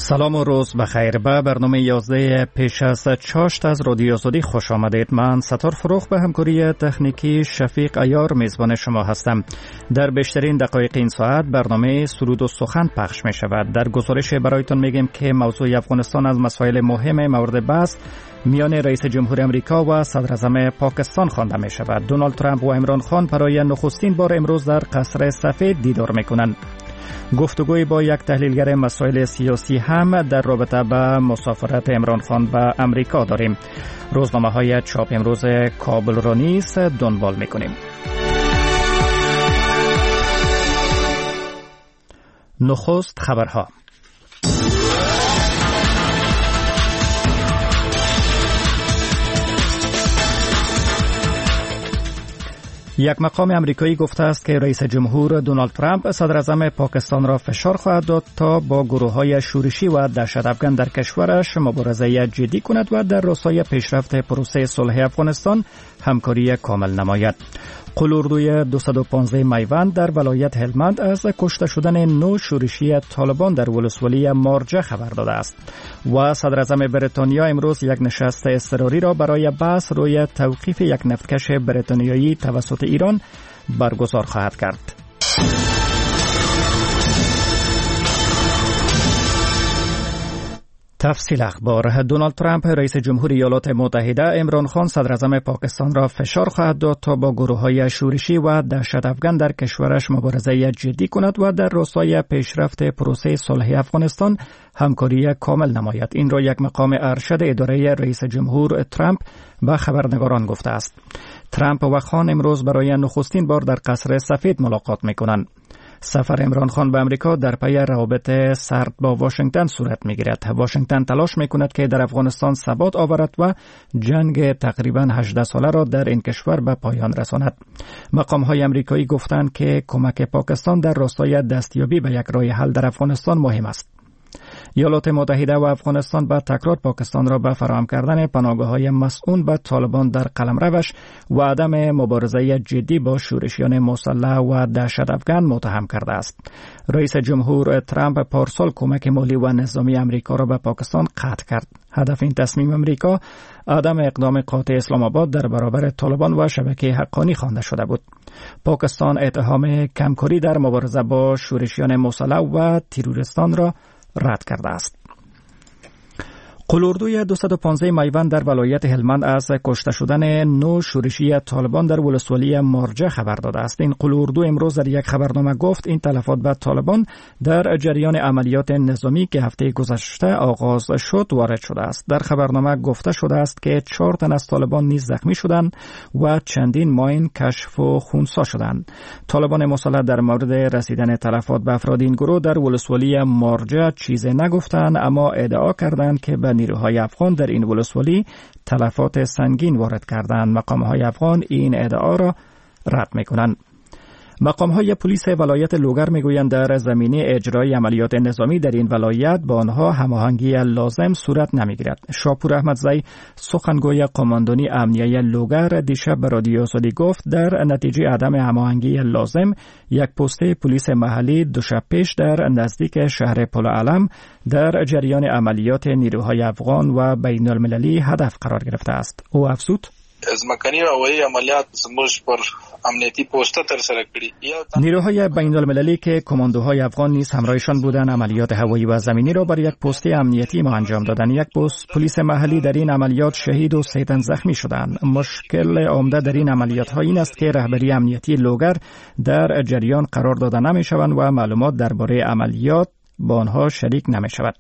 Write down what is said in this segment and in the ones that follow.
سلام و روز بخیر. به برنامه 11 پیش از چاشت از رادیو آزادی خوش آمدید. من ستار فروخ به همکاری تکنیکی شفیق عیار میزبان شما هستم. در بیشترین دقایق این ساعت برنامه سرود و سخن پخش می شود. در گزارش برایتان میگیم که موضوع افغانستان از مسائل مهم مورد بحث میان رئیس جمهور امریکا و صدر اعظم پاکستان خوانده می شود. دونالد ترامپ و عمران خان برای نخستین بار امروز در قصر سفید دیدار می کنند. گفتگوی با یک تحلیلگر مسائل سیاسی هم در رابطه با مسافرت عمران خان به امریکا داریم. روزنامه‌های چاپ امروز کابل را نیز دنبال می‌کنیم. نخست خبرها. یک مقام امریکایی گفته است که رئیس جمهور دونالد ترامپ صدر اعظم پاکستان را فشار خواهد داد تا با گروه‌های شورشی و دهشت‌افکن در کشورش مبارزه جدی کند و در راستای پیشرفت پروسه صلح افغانستان همکاری کامل نماید. قلوردوی 215 میوند در ولایت هلمند از کشته شدن 9 شورشی طالبان در ولسوالی مارجه خبر داده است و صدر اعظم بریتانیا امروز یک نشست اضطراری را برای بحث روی توقیف یک نفتکش بریتانیایی توسط ایران برگزار خواهد کرد. تفصیل اخبار. دونالد ترامپ رئیس جمهوری ایالات متحده عمران خان صدر اعظم پاکستان را فشار خواهد داد تا با گروه‌های شورشی و دهشت‌افکن در کشورش مبارزه جدی کند و در راستای پیشرفت پروسه صلح افغانستان همکاری کامل نماید. این را یک مقام ارشد اداره رئیس جمهور ترامپ به خبرنگاران گفته است. ترامپ و خان امروز برای نخستین بار در قصر سفید ملاقات می‌کنند. سفر عمران خان به امریکا در پی روابط سرد با واشنگتن صورت می‌گیرد. واشنگتن تلاش می‌کند که در افغانستان ثبات آورد و جنگ تقریباً 18 ساله را در این کشور به پایان رساند. مقام‌های امریکایی گفتند که کمک پاکستان در راستای دستیابی به یک راه حل در افغانستان مهم است. ایالات متحده و افغانستان با تکرار پاکستان را به فراهم کردن پناهگاه‌های مسئول به طالبان در قلمروش و عدم مبارزه جدی با شورشیان مسلح و دهشت‌افکن متهم کرده است. رئیس جمهور ترامپ پارسال کمک مالی و نظامی امریکا را به پاکستان قطع کرد. هدف این تصمیم امریکا عدم اقدام قاطع اسلام آباد در برابر طالبان و شبکه حقانی خوانده شده بود. پاکستان اتهام کمکاری در مبارزه با شورشیان مسلح و تروریستان را رد کرده است. قلوردوی 215 میوند در ولایت هلمند از کشته شدن 9 شورشی طالبان در ولسوالی مارجه خبر داده است. این قلوردو امروز در یک خبرنامه گفت این تلفات به طالبان در جریان عملیات نظامی که هفته گذشته آغاز شد وارد شده است. در خبرنامه گفته شده است که 4 تن از طالبان نیز زخمی شدند و چندین ماین کشف و خونسا شدند. طالبان مسلح در مورد رسیدن تلفات به افراد این گروه در ولسوالی مارجه چیزی نگفتند، اما ادعا کردند که به نیروهای افغان در این ولسوالی تلفات سنگین وارد کردند. مقام‌های افغان این ادعا را رد می‌کنند. مقام‌های پلیس ولایت لوگر می‌گویند در زمینه اجرای عملیات نظامی در این ولایت با آنها هماهنگی لازم صورت نمی‌گیرد. شاپور احمدزی سخنگوی قماندانی امنیه لوگر دیشب به رادیو آزادی گفت در نتیجه عدم هماهنگی لازم یک پست پلیس محلی دو شب پیش در نزدیک شهر پل علم در جریان عملیات نیروهای افغان و بین المللی هدف قرار گرفته است. او افزود: ځمکني او هوایي عملیات زموږ پر امنیتی پوسټه ترسره کړي. نیروهای بین المللی که کماندوهای افغان نیز همراهشان بودند عملیات هوایی و زمینی را بر یک پست امنیتی ما انجام دادند. یک پلیس محلی در این عملیات شهید و 3 تن زخمی شدند. مشکل عمده در این عملیات ها این است که رهبری امنیتی لوگر در جریان قرار داده نمی‌شوند و معلومات درباره عملیات با آنها شریک نمی‌شود.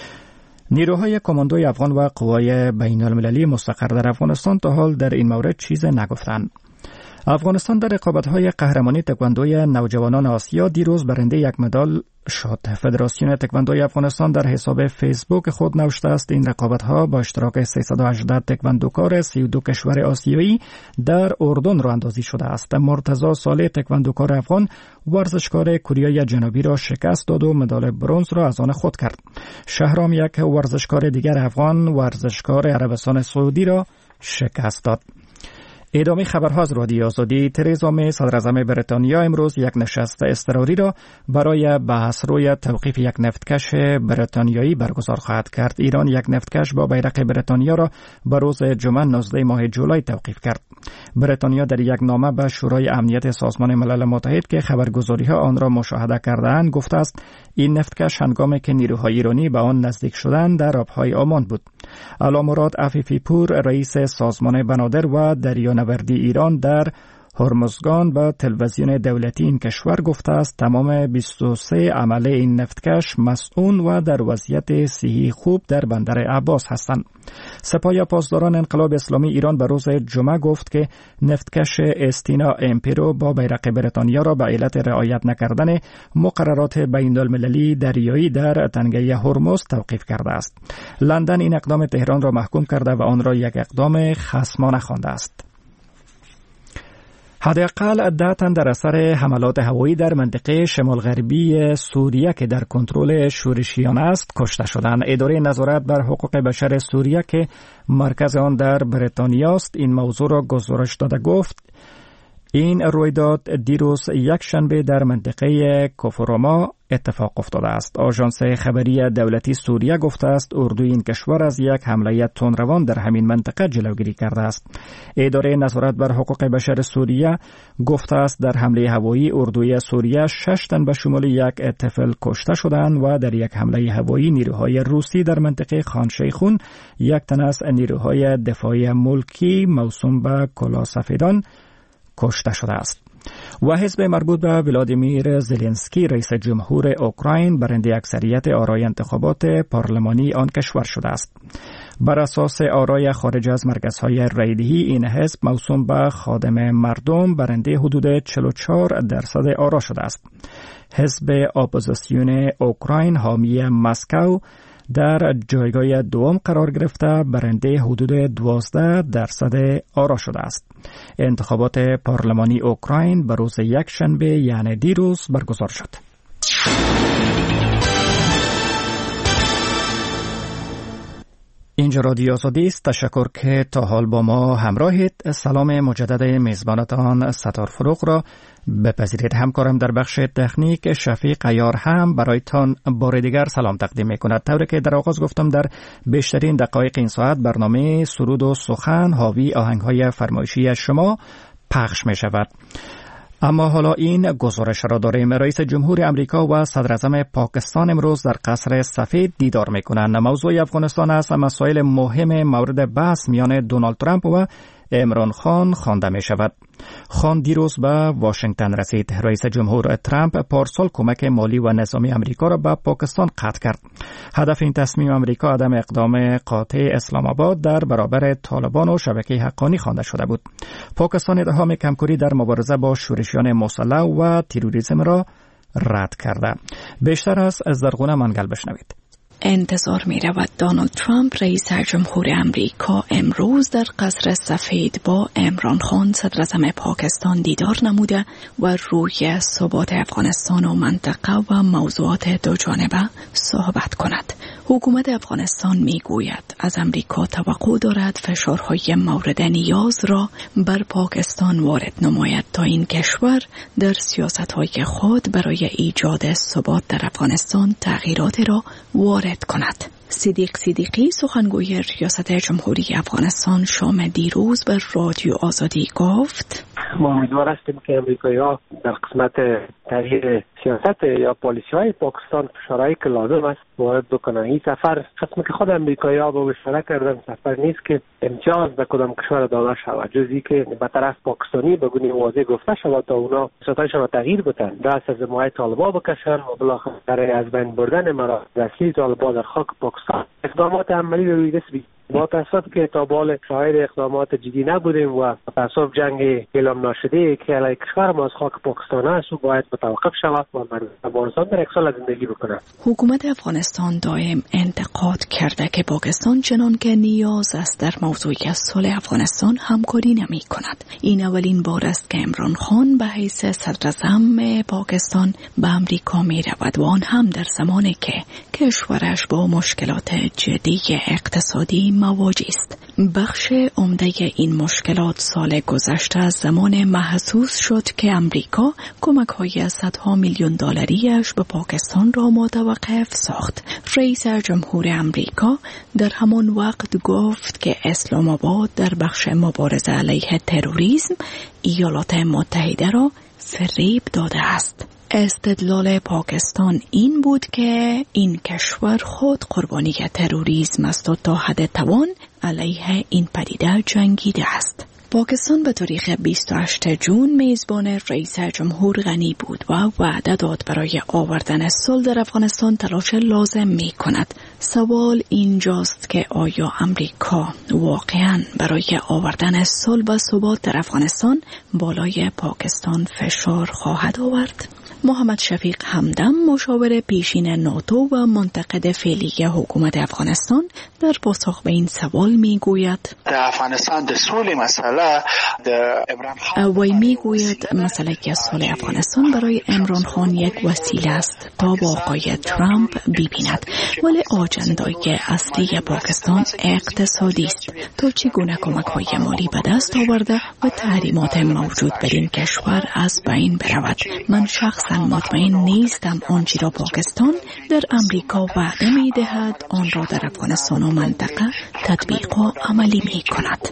نیروهای کماندوی افغان و قوای بین المللی مستقر در افغانستان تا حال در این مورد چیز نگفتند. افغانستان در رقابت‌های قهرمانی تکواندوی نوجوانان آسیا دیروز برنده یک مدال شد. فدراسیون تکواندوی افغانستان در حساب فیسبوک خود نوشته است این رقابت‌ها با اشتراک 318 تکواندوکار 32 کشور آسیایی در اردن راه اندازی شده است. مرتضی صالح تکواندوکار افغان ورزشکار کره جنوبی را شکست داد و مدال برنز را از آن خود کرد. شهرام یک ورزشکار دیگر افغان ورزشکار عربستان سعودی را شکست داد. ادامه خبرها از رادیو آزادی. ترزا می صدراعظم بریتانیا امروز یک نشست اضطراری را برای بحث روی توقیف یک نفتکش بریتانیایی برگزار خواهد کرد. ایران یک نفتکش با بیرق بریتانیا را به روز جمعه 19 ماه جولای توقیف کرد. بریتانیا در یک نامه به شورای امنیت سازمان ملل متحد که خبرگزاری‌ها آن را مشاهده کرده‌اند گفته است این نفتکش هنگامی که نیروهای ایرانی به آن نزدیک شدند در آبهای عمان بود. علامراد عفیفی پور رئیس سازمان بنادر و دریانوردی ایران در هرمزگان به تلویزیون دولتی این کشور گفته است تمام 23 عمله این نفتکش مسئول و در وضعیت صحی خوب در بندر عباس هستند. سپاه پاسداران انقلاب اسلامی ایران به روز جمعه گفت که نفتکش استینا امپیرو با بیرق بریتانیا را به علت رعایت نکردن مقررات بین المللی دریایی در تنگه هرمز توقیف کرده است. لندن این اقدام تهران را محکوم کرده و آن را یک اقدام خصمانه خوانده است. حداقل 10 تن در اثر حملات هوایی در منطقه شمال غربی سوریه که در کنترل شورشیان است کشته شدند. اداره نظارت بر حقوق بشر سوریه که مرکز آن در بریتانیا است این موضوع را گزارش داده گفت این رویداد دیروز یک شنبه در منطقه کفرما اتفاق افتاده است. آژانس خبری دولتی سوریه گفته است اردوی این کشور از یک حمله تندروان در همین منطقه جلوگیری کرده است. اداره نظارت بر حقوق بشر سوریه گفته است در حمله هوایی اردوی سوریه 6 تن به شمول یک طفل کشته شدند و در یک حمله هوایی نیروهای روسی در منطقه خان شیخون 1 تن از نیروهای دفاعی ملکی موسوم به کلاه سفیدان کشته شده است. و حزب مربوط به ولادیمیر زلنسکی رئیس جمهور اوکراین برنده اکثریت آرای انتخابات پارلمانی آن کشور شده است. بر اساس آرای خارج از مرکزهای رایدهی این حزب موسوم به خادم مردم برنده حدود 44% آرا شده است. حزب اپوزیسیون اوکراین حامی مسکو در جایگاه دوم قرار گرفته برنده حدود 12% آرا شده است. انتخابات پارلمانی اوکراین به روز یک شنبه یعنی دیروز برگزار شد. اینجا رادیو آزادی است. تشکر که تا حال با ما همراهید. سلام مجدد میزبانتان ستار فروغ را بپذیرید. همکارم در بخش تکنیک شفیق عیار هم برایتان بار دیگر سلام تقدیم میکند. طوری که در آغاز گفتم در بیشترین دقایق این ساعت برنامه سرود و سخن حاوی آهنگ‌های فرمایشی شما پخش می شود. اما حالا این گزارش را داریم. رئیس جمهور امریکا و صدراعظم پاکستان امروز در قصر سفید دیدار میکنند. موضوع افغانستان از مسائل مهم مورد بحث میان دونالد ترامپ و عمران خان خوانده می شود. خان دیروز به واشنگتن رسید. رئیس جمهور ترامپ پارسال کمک مالی و نظامی امریکا را به پاکستان قطع کرد. هدف این تصمیم امریکا عدم اقدام قاطع اسلام آباد در برابر طالبان و شبکه حقانی خوانده شده بود. پاکستان اتهام کمکاری در مبارزه با شورشیان مسلح و تروریسم را رد کرده. بیشتر از زرغونه منگل بشنوید. انتظار می رود دونالد ترامپ رئیس جمهور امریکا امروز در قصر سفید با عمران خان صدراعظم پاکستان دیدار نموده و روی ثبات افغانستان و منطقه و موضوعات دوجانبه صحبت کند. حکومت افغانستان می گوید از امریکا توقع دارد فشارهای مورد نیاز را بر پاکستان وارد نماید تا این کشور در سیاستهای خود برای ایجاد ثبات در افغانستان تغییرات را وارد کند. صدیقی سخنگوی ریاست جمهوری افغانستان شام دیروز بر رادیو آزادی گفت ما امیدوار هستیم که امریکایی‌ها در قسمت تغییر سیاست یا پالیسی‌های پاکستان فشارهایی که لازم است وارد بکنن. این سفر قسمی که خود امریکایی‌ها با اشاره کردن سفر نیست که امتیاز به کدام کشور داده شود، جزی که به طرف پاکستانی به گونه واضح گفته شود تا اونا سیاستشان را تغییر بدن، دست از حمایت طالبان بکشن و بالاخره برای از بین بردن مراکز اصلی طالبان در خاک پاکستان اقدامات عملی روی دست بگیرند. با تاسف که تا بال شاهد اقدامات جدی نبودیم و تاسف جنگ اعلام نشده که علیه کشور ما از خاک پاکستان است و باید متوقف شود و مردم افغانستان در یک سال زندگی بکنند. حکومت افغانستان دائم انتقاد کرده که پاکستان چنان که نیاز است در موضوع صلح افغانستان همکاری نمی کند. این اولین بار است که عمران خان به حیث صدراعظم پاکستان به امریکا می رود و آن هم در زمانی که کشورش با مشکلات جدی اقتصادی مواجه است. بخش عمده این مشکلات سال گذشته از زمان محسوس شد که امریکا کمک‌های صدها میلیون دلاریش به پاکستان را متوقف ساخت. رئیس جمهور امریکا در همان وقت گفت که اسلام آباد در بخش مبارزه علیه تروریسم ایالات متحده را فریب داده است. استدلال پاکستان این بود که این کشور خود قربانی تروریسم است و تا حد توان علیه این پدیده جنگیده است. پاکستان به تاریخ 28 جون میزبان رئیس جمهور غنی بود و وعده داد برای آوردن صلح در افغانستان تلاش لازم می کند. سوال اینجاست که آیا امریکا واقعاً برای آوردن صلح و ثبات در افغانستان بالای پاکستان فشار خواهد آورد؟ محمد شفیق همدم، مشاور پیشین ناتو و منتقد فعلی حکومت افغانستان، در پاسخ به این سوال میگوید افغانستان د سولې مسئله وی میگوید مسئله صلح افغانستان برای عمران خان یک وسیله است تا با آقای ترامپ ببیند، ولی آجندای اصلی پاکستان اقتصادی است تا چگونه کمک‌های مالی به دست آورده و تحریمات موجود بر این کشور از بین برود. من شخصا مطمئن نیستم آنچه را پاکستان در امریکا وعده می‌دهد آن را در افغانستان و منطقه تطبیق و عملی می‌کند.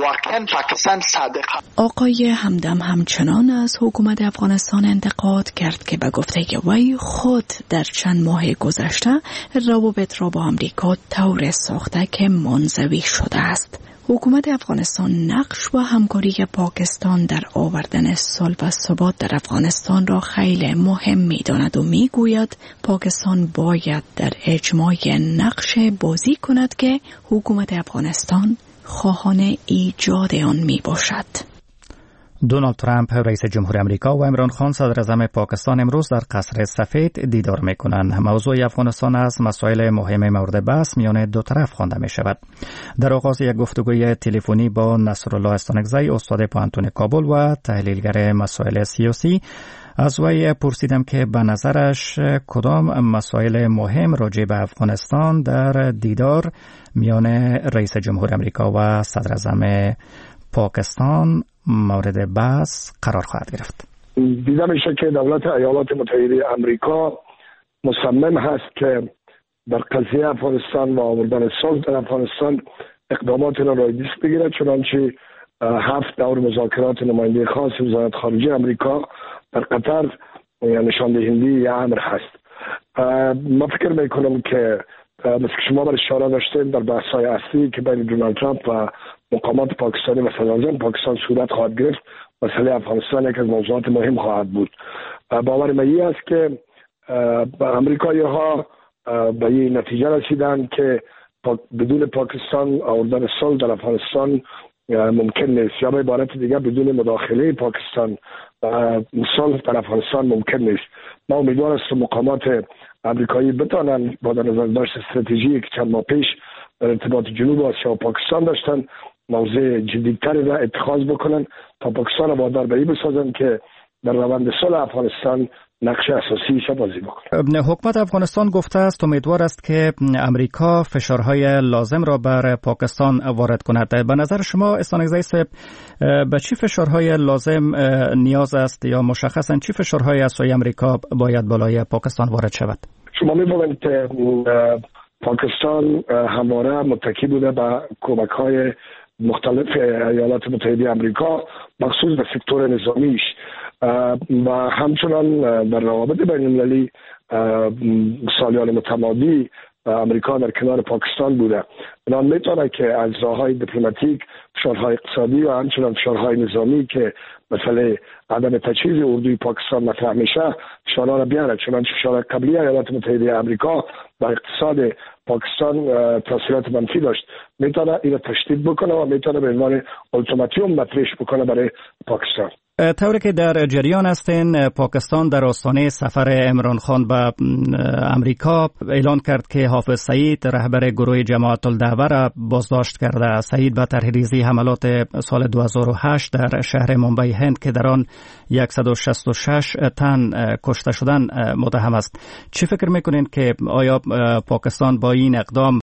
آقای همدم همچنان از حکومت افغانستان انتقاد کرد که به گفته وی خود در چند ماه گذشته روابط را با امریکا طور ساخته که منزوی شده است. حکومت افغانستان نقش و همکاری پاکستان در آوردن صلح و ثبات در افغانستان را خیلی مهم می‌داند و می‌گوید پاکستان باید در اجماع نقش بازی کند که حکومت افغانستان خواهان ایجاد آن می باشد. دونالد ترامپ رئیس جمهور امریکا و عمران خان صدر اعظم پاکستان امروز در قصر سفید دیدار می کنند. موضوع افغانستان از مسائل مهم مورد بحث میان دو طرف خوانده می شود. در آغاز یک گفتگوی تلفنی با نصرالله استانکزی، استاد پوهنتون کابل و تحلیلگر مسائل سیاسی، از وی پرسیدم که به نظرش کدام مسائل مهم راجع به افغانستان در دیدار میان رئیس جمهور امریکا و صدر اعظم پاکستان مورد بحث قرار خواهد گرفت. دیده میشه که دولت ایالات متحده امریکا مصمم هست که در قضیه افغانستان و آوردن صلح در افغانستان اقدامات را راه دست بگیرد، چنانچه 7 دور مذاکرات نماینده خاص وزارت خارجه امریکا در قطر نشان دهنده یه امر هست. ما فکر میکنم که مثل که شما بر اشاره داشتیم در بحث‌های اصلی که بین دونالد ترامپ و مقامات پاکستانی و صدر اعظم پاکستان صورت خواهد گرفت، مسئله افغانستان یک از موضوعات مهم خواهد بود. باور من این است که امریکایی‌ها به این نتیجه رسیدند که بدون پاکستان آوردن صلح در افغانستان ممکن نیست، یا به عبارت دیگر بدون مداخله پاکستان صلح در افغانستان ممکن نیست. ما امیدوار هستیم مقامات امریکایی بتوانند با در نظر داشت استراتژی که چند ماه پیش در ارتباط جنوب آسیا و پاکستان داشتن موضوع جدی‌تری را اتخاذ بکنن تا پاکستان را وادار به این بسازن که در روند صلح افغانستان نقش اساسی بازی بکنه. حکومت افغانستان گفته است امیدوار است که امریکا فشارهای لازم را بر پاکستان وارد کند. به نظر شما استانکزی صاحب به چی فشارهای لازم نیاز است یا مشخصاً چی فشارهای از سوی امریکا باید بالای پاکستان وارد شود؟ شما می‌بینید که پاکستان همواره متکی بوده به کمک‌های مختلف ایالات متحده امریکا مخصوص به سکتور نظامیش و همچنان در روابط بین المللی سالیان متمادی امریکا در کنار پاکستان بوده. بنابراین میتونه که از راه‌های دیپلماتیک، فشارهای اقتصادی و همچنان فشارهای نظامی که مثلا عدم تجهیز اردوی پاکستان مطرح میشه فشارها را بیاره، چنانچه فشار قبلی ایالات متحده امریکا و اقتصاد پاکستان تاثیرات منفی داشت. میتونه این را تشدید بکنه و میتونه به عنوان التیماتوم مطرح بکنه برای پاکستان. طوری که در جریان هستین، پاکستان در آستانه سفر عمران خان به امریکا اعلان کرد که حافظ سعید رهبر گروه جماعت الدعوه را بازداشت کرده. سعید به طرحریزی حملات سال 2008 در شهر ممبئی هند که در آن 166 تن کشته شدن متهم است. چی فکر میکنین که آیا پاکستان با این اقدام